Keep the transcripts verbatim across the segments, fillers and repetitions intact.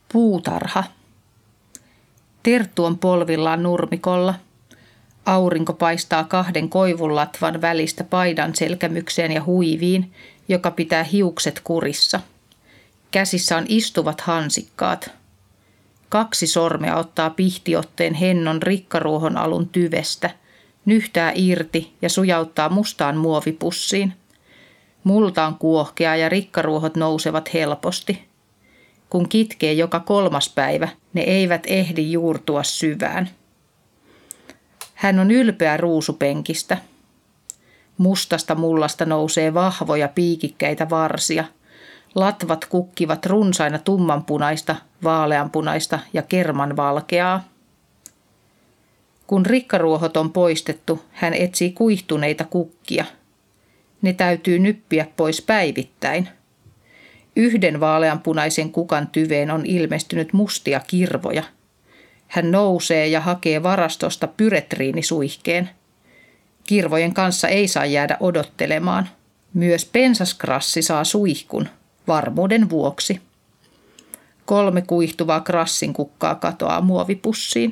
Puutarha. Terttu on polvillaan nurmikolla. Aurinko paistaa kahden koivunlatvan välistä paidan selkämykseen ja huiviin, joka pitää hiukset kurissa. Käsissä on istuvat hansikkaat. Kaksi sormea ottaa pihtiotteen hennon rikkaruohon alun tyvestä, nyhtää irti ja sujauttaa mustaan muovipussiin. Multa on kuohkea ja rikkaruohot nousevat helposti. Kun kitkee joka kolmas päivä, ne eivät ehdi juurtua syvään. Hän on ylpeä ruusupenkistä. Mustasta mullasta nousee vahvoja piikikkäitä varsia. Latvat kukkivat runsaina tummanpunaista, vaaleanpunaista ja kermanvalkeaa. Kun rikkaruohot on poistettu, hän etsii kuihtuneita kukkia. Ne täytyy nyppiä pois päivittäin. Yhden vaaleanpunaisen kukan tyveen on ilmestynyt mustia kirvoja. Hän nousee ja hakee varastosta pyretriinisuihkeen. Kirvojen kanssa ei saa jäädä odottelemaan. Myös pensaskrassi saa suihkun, varmuuden vuoksi. Kolme kuihtuvaa krassin kukkaa katoaa muovipussiin.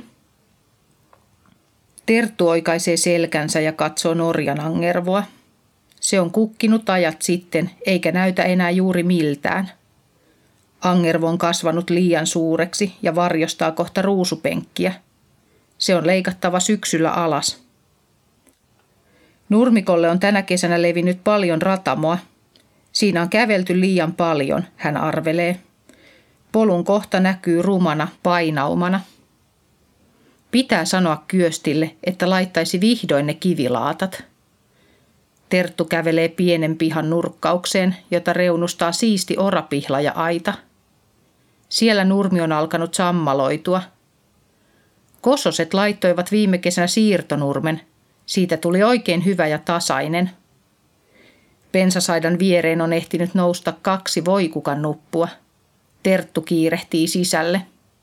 Terttu oikaisee selkänsä ja katsoo Norjan angervoa. Se on kukkinut ajat sitten, eikä näytä enää juuri miltään. Angervo on kasvanut liian suureksi ja varjostaa kohta ruusupenkkiä. Se on leikattava syksyllä alas. Nurmikolle on tänä kesänä levinnyt paljon ratamoa. Siinä on kävelty liian paljon, hän arvelee. Polun kohta näkyy rumana painaumana. Pitää sanoa Kyöstille, että laittaisi vihdoin ne kivilaatat. Terttu kävelee pienen pihan nurkkaukseen, jota reunustaa siisti orapihla ja aita. Siellä nurmi on alkanut sammaloitua. Kososet laittoivat viime kesänä siirtonurmen. Siitä tuli oikein hyvä ja tasainen. Pensasaidan viereen on ehtinyt nousta kaksi voikukan nuppua. Terttu kiirehtii sisälle.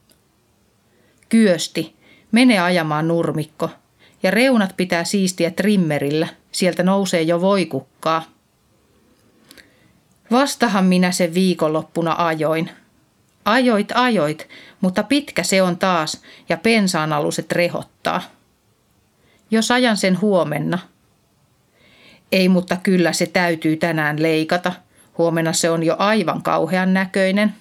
Kyösti, mene ajamaan nurmikko. Ja reunat pitää siistiä trimmerillä. Sieltä nousee jo voikukkaa. Vastahan minä sen viikonloppuna ajoin. Ajoit, ajoit, mutta pitkä se on taas ja pensaan aluset rehottaa. Jos ajan sen huomenna. Ei, mutta kyllä se täytyy tänään leikata. Huomenna se on jo aivan kauhean näköinen.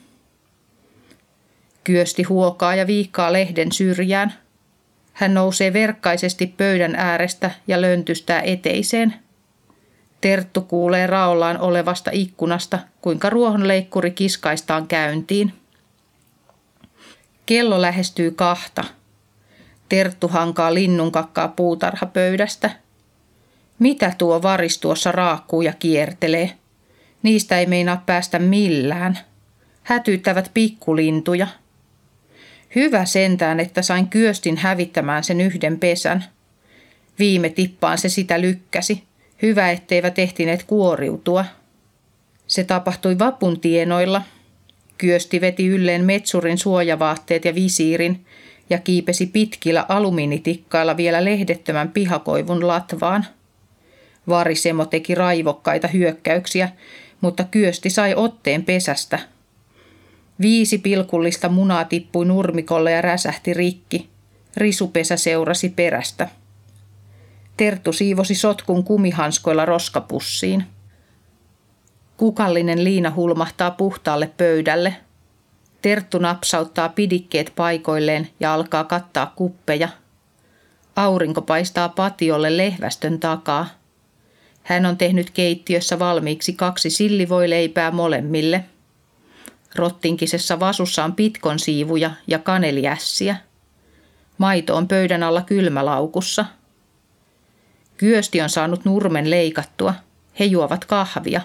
Kyösti huokaa ja viikkaa lehden syrjään. Hän nousee verkkaisesti pöydän äärestä ja löntystää eteiseen. Terttu kuulee raollaan olevasta ikkunasta, kuinka ruohonleikkuri kiskaistaan käyntiin. Kello lähestyy kahta. Terttu hankaa linnunkakkaa puutarhapöydästä. Mitä tuo varis tuossa raakkuu ja kiertelee? Niistä ei meinaa päästä millään. Hätyyttävät pikkulintuja. Hyvä sentään, että sain Kyöstin hävittämään sen yhden pesän. Viime tippaan se sitä lykkäsi. Hyvä, etteivät ehtineet kuoriutua. Se tapahtui vapun tienoilla. Kyösti veti ylleen metsurin suojavaatteet ja visiirin ja kiipesi pitkillä alumiinitikkailla vielä lehdettömän pihakoivun latvaan. Varisemo teki raivokkaita hyökkäyksiä, mutta Kyösti sai otteen pesästä. Viisi pilkullista munaa tippui nurmikolle ja räsähti rikki. Risupesä seurasi perästä. Terttu siivosi sotkun kumihanskoilla roskapussiin. Kukallinen liina hulmahtaa puhtaalle pöydälle. Terttu napsauttaa pidikkeet paikoilleen ja alkaa kattaa kuppeja. Aurinko paistaa patiolle lehvästön takaa. Hän on tehnyt keittiössä valmiiksi kaksi sillivoileipää molemmille. Rottinkisessa vasussa on pitkon siivuja ja kaneliässiä. Maito on pöydän alla kylmälaukussa. Kyösti on saanut nurmen leikattua. He juovat kahvia.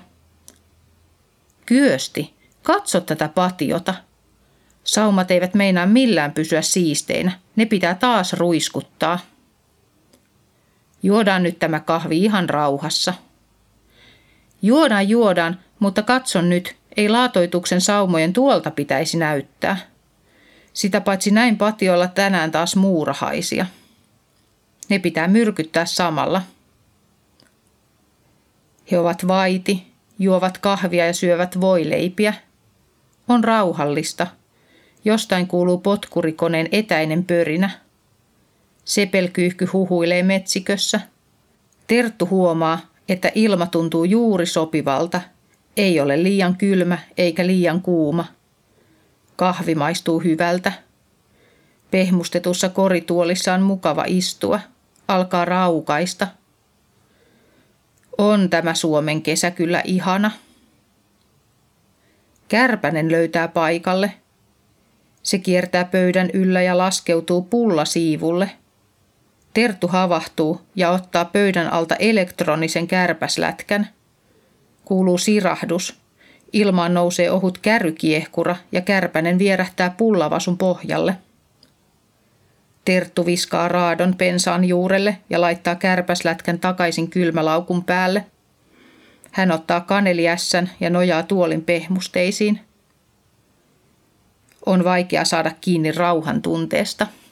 Kyösti, katso tätä patiota. Saumat eivät meinaa millään pysyä siisteinä. Ne pitää taas ruiskuttaa. Juodaan nyt tämä kahvi ihan rauhassa. Juodaan, juodaan, mutta katson nyt, ei laatoituksen saumojen tuolta pitäisi näyttää. Sitä paitsi näin patiolla tänään taas muurahaisia. Ne pitää myrkyttää samalla. He ovat vaiti, juovat kahvia ja syövät voileipiä. On rauhallista. Jostain kuuluu potkurikoneen etäinen pörinä. Sepelkyyhky huhuilee metsikössä. Terttu huomaa, että ilma tuntuu juuri sopivalta. Ei ole liian kylmä eikä liian kuuma. Kahvi maistuu hyvältä. Pehmustetussa korituolissa on mukava istua. Alkaa raukaista. On tämä Suomen kesä kyllä ihana. Kärpänen löytää paikalle. Se kiertää pöydän yllä ja laskeutuu pullasiivulle. Terttu havahtuu ja ottaa pöydän alta elektronisen kärpäslätkän. Kuuluu sirahdus. Ilmaan nousee ohut kärykiehkura ja kärpänen vierähtää pullavasun pohjalle. Terttu viskaa raadon pensaan juurelle ja laittaa kärpäslätkän takaisin kylmälaukun päälle. Hän ottaa kaneliässän ja nojaa tuolin pehmusteisiin. On vaikea saada kiinni rauhan tunteesta.